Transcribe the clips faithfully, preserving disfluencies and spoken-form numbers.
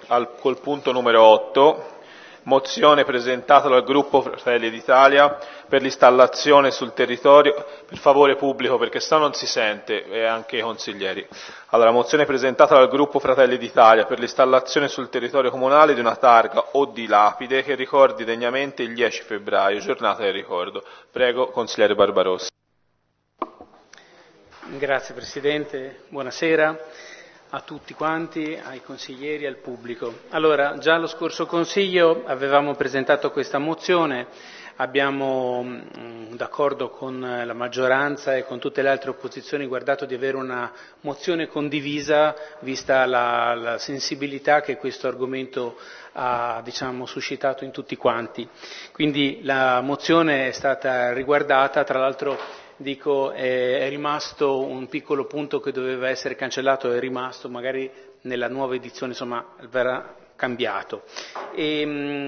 al, col punto numero otto, mozione presentata dal gruppo Fratelli d'Italia per l'installazione sul territorio, per favore pubblico perché se no non si sente, e anche i consiglieri. Allora, mozione presentata dal gruppo Fratelli d'Italia per l'installazione sul territorio comunale di una targa o di lapide che ricordi degnamente il dieci febbraio, giornata del ricordo. Prego, consigliere Barbarossa. Grazie Presidente, buonasera a tutti quanti, ai consiglieri e al pubblico. Allora, già allo scorso Consiglio avevamo presentato questa mozione, abbiamo, mh, d'accordo con la maggioranza e con tutte le altre opposizioni, guardato di avere una mozione condivisa, vista la, la sensibilità che questo argomento ha, diciamo, suscitato in tutti quanti. Quindi la mozione è stata riguardata, tra l'altro dico è, è rimasto un piccolo punto che doveva essere cancellato, è rimasto, magari nella nuova edizione insomma verrà cambiato. E,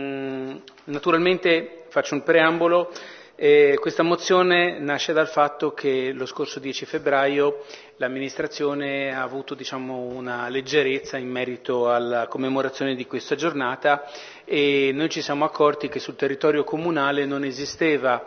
mh, naturalmente faccio un preambolo, eh, questa mozione nasce dal fatto che lo scorso dieci febbraio l'amministrazione ha avuto diciamo, una leggerezza in merito alla commemorazione di questa giornata e noi ci siamo accorti che sul territorio comunale non esisteva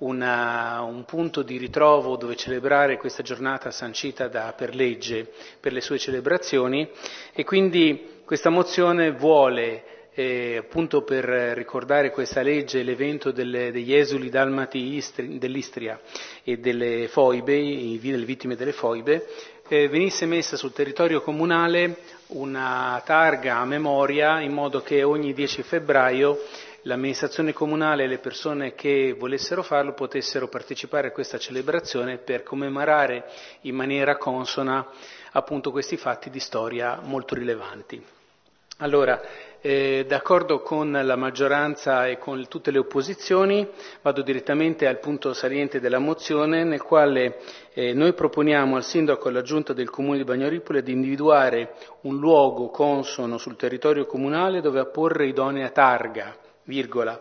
una, un punto di ritrovo dove celebrare questa giornata sancita da, per legge per le sue celebrazioni e quindi questa mozione vuole Eh, appunto per ricordare questa legge, l'evento delle, degli esuli dalmati Istri, dell'Istria e delle foibe, i, delle vittime delle foibe, eh, venisse messa sul territorio comunale una targa a memoria in modo che ogni dieci febbraio l'amministrazione comunale e le persone che volessero farlo potessero partecipare a questa celebrazione per commemorare in maniera consona appunto questi fatti di storia molto rilevanti. Allora, eh, d'accordo con la maggioranza e con tutte le opposizioni, vado direttamente al punto saliente della mozione, nel quale eh, noi proponiamo al Sindaco e alla Giunta del Comune di Bagnaripoli di individuare un luogo consono sul territorio comunale dove apporre idonea targa, virgola,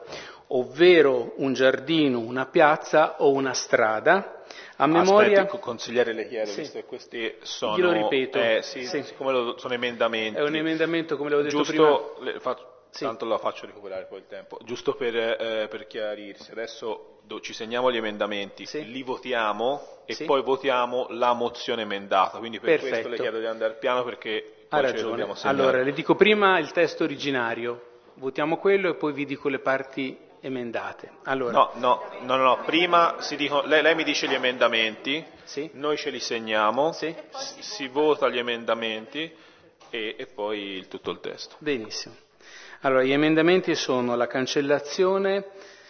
ovvero un giardino, una piazza o una strada, a memoria... Aspetti, consigliere le chiedo, sì. visto che questi sono... Glielo ripeto. Eh, sì, sì. Siccome lo, sono emendamenti... È un emendamento, come l'avevo detto giusto, prima... Le faccio, sì. Tanto la faccio recuperare poi il tempo. Giusto per, eh, per chiarirsi, adesso do, ci segniamo gli emendamenti, sì. li votiamo e sì. poi votiamo la mozione emendata, quindi per Perfetto. questo le chiedo di andare piano perché ha poi ragione. ce le dobbiamo segnare. Allora, le dico prima il testo originario, votiamo quello e poi vi dico le parti emendate. Allora. No, no, no, no, prima si dico, lei, lei mi dice gli emendamenti, sì. noi ce li segniamo, sì. si, si vota gli emendamenti e, e poi il, tutto il testo. Benissimo. Allora, gli emendamenti sono la cancellazione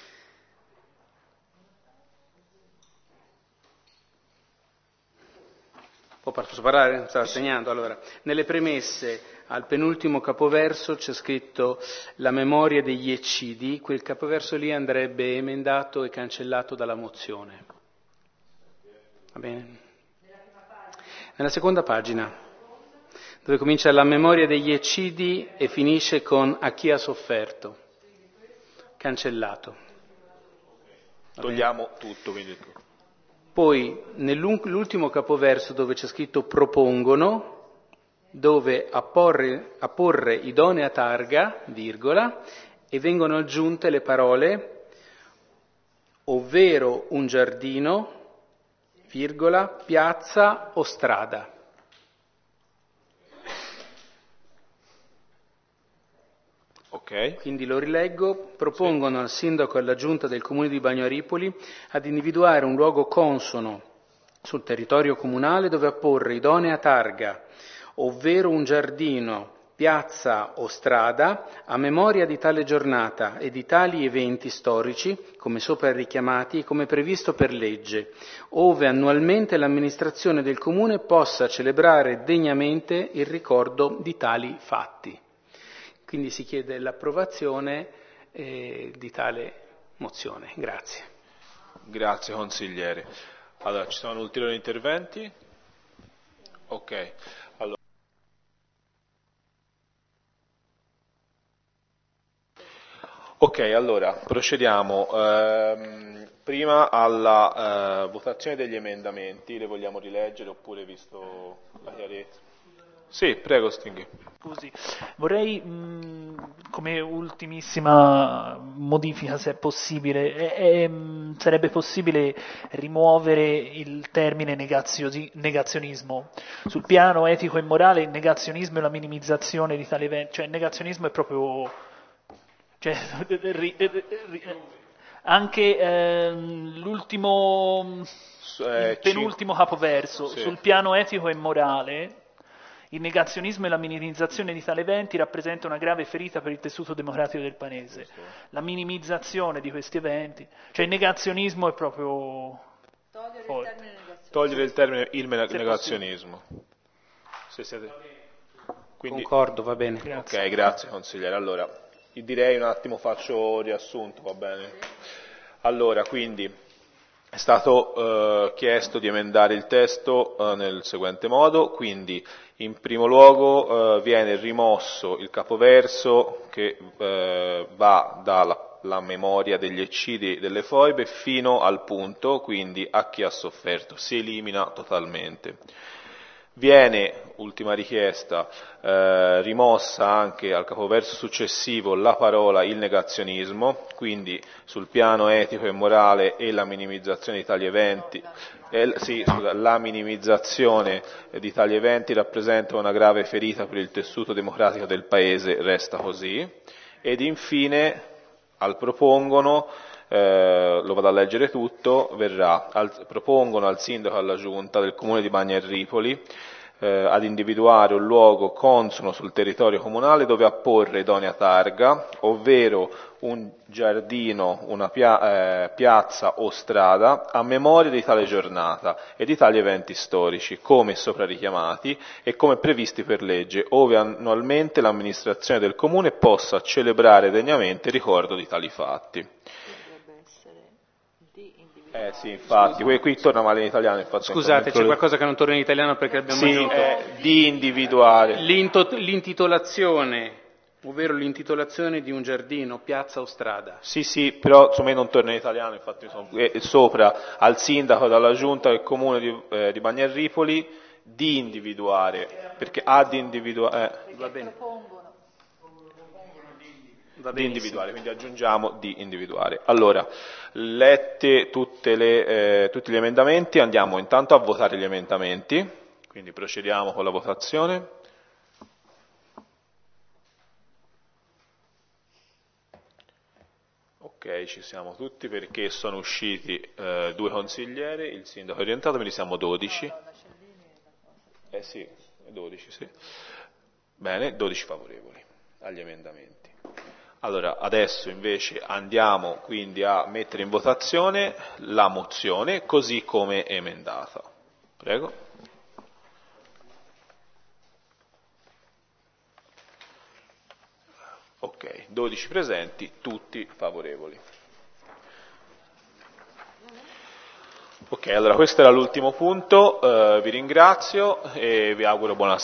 Posso parlare? Stavo segnando. Allora, nelle premesse al penultimo capoverso c'è scritto la memoria degli eccidi, quel capoverso lì andrebbe emendato e cancellato dalla mozione. Va bene? Nella seconda pagina, dove comincia la memoria degli eccidi e finisce con a chi ha sofferto. Cancellato. Togliamo tutto, quindi... Poi nell'ultimo capoverso dove c'è scritto propongono, dove apporre, apporre idonea targa, virgola, e vengono aggiunte le parole ovvero un giardino, virgola, piazza o strada. Okay. Quindi lo rileggo, propongono sì. al Sindaco e alla Giunta del Comune di Bagnaripoli ad individuare un luogo consono sul territorio comunale dove apporre idonea targa, ovvero un giardino, piazza o strada, a memoria di tale giornata e di tali eventi storici, come sopra richiamati e come previsto per legge, ove annualmente l'amministrazione del Comune possa celebrare degnamente il ricordo di tali fatti. Quindi si chiede l'approvazione eh, di tale mozione. Grazie. Grazie consigliere. Allora, ci sono ulteriori interventi? Ok. Allora. Ok, allora procediamo. Ehm, prima alla eh, votazione degli emendamenti, le vogliamo rileggere oppure visto la chiarezza? Sì, prego, Stinghi. Scusi, vorrei mh, come ultimissima modifica, se è possibile, è, è, mh, sarebbe possibile rimuovere il termine negazio- negazionismo. Sul piano etico e morale il negazionismo è la minimizzazione di tale evento, cioè il negazionismo è proprio... Cioè, ri, ri, ri, anche ehm, l'ultimo, Eh, il penultimo capoverso, sì. sul piano etico e morale, il negazionismo e la minimizzazione di tali eventi rappresenta una grave ferita per il tessuto democratico del paese. La minimizzazione di questi eventi, cioè il negazionismo è proprio... Togliere forte. il termine negazionismo. Togliere il termine il mena- Se negazionismo. Se siete... Quindi... Concordo, va bene. Grazie. Ok, grazie consigliere. Allora, io direi un attimo faccio riassunto, va bene? Allora, quindi è stato eh, chiesto di emendare il testo eh, nel seguente modo, quindi in primo luogo eh, viene rimosso il capoverso che eh, va dalla la memoria degli eccidi delle foibe fino al punto, quindi a chi ha sofferto, si elimina totalmente. Viene, ultima richiesta, eh, rimossa anche al capoverso successivo la parola il negazionismo, quindi sul piano etico e morale e la minimizzazione di tali eventi, eh, sì, scusa, la minimizzazione di tali eventi rappresenta una grave ferita per il tessuto democratico del Paese, resta così, ed infine al propongono, eh, lo vado a leggere tutto, verrà, al, propongono al sindaco e alla giunta del comune di Bagnarripoli eh, ad individuare un luogo consono sul territorio comunale dove apporre idonea targa, ovvero un giardino, una pia- eh, piazza o strada a memoria di tale giornata e di tali eventi storici, come sopra richiamati e come previsti per legge, ove annualmente l'amministrazione del comune possa celebrare degnamente il ricordo di tali fatti. Dovrebbe essere di individuare. Eh sì, infatti, qui, qui torna male in italiano, infatti. Scusate, c'è qualcosa che non torna in italiano perché abbiamo Sì, aggiunto. eh, di individuare. L'into- l'intitolazione, ovvero l'intitolazione di un giardino, piazza o strada. Sì, sì, però insomma non torna in italiano, infatti sono eh, sopra al sindaco dalla giunta del comune di, eh, di Bagnarripoli di individuare, perché ha di individuare, eh, Va bene. Propongono. Va di benissimo. individuare, quindi aggiungiamo di individuare. Allora, lette tutte le, eh, tutti gli emendamenti, andiamo intanto a votare gli emendamenti, quindi procediamo con la votazione. Ok, ci siamo tutti perché sono usciti eh, due consiglieri, il sindaco è rientrato, quindi siamo dodici. Eh sì, dodici, sì. Bene, dodici favorevoli agli emendamenti. Allora, adesso invece andiamo quindi a mettere in votazione la mozione così come emendata. Prego. Ok, dodici presenti, tutti favorevoli. Ok, allora questo era l'ultimo punto, eh, vi ringrazio e vi auguro buona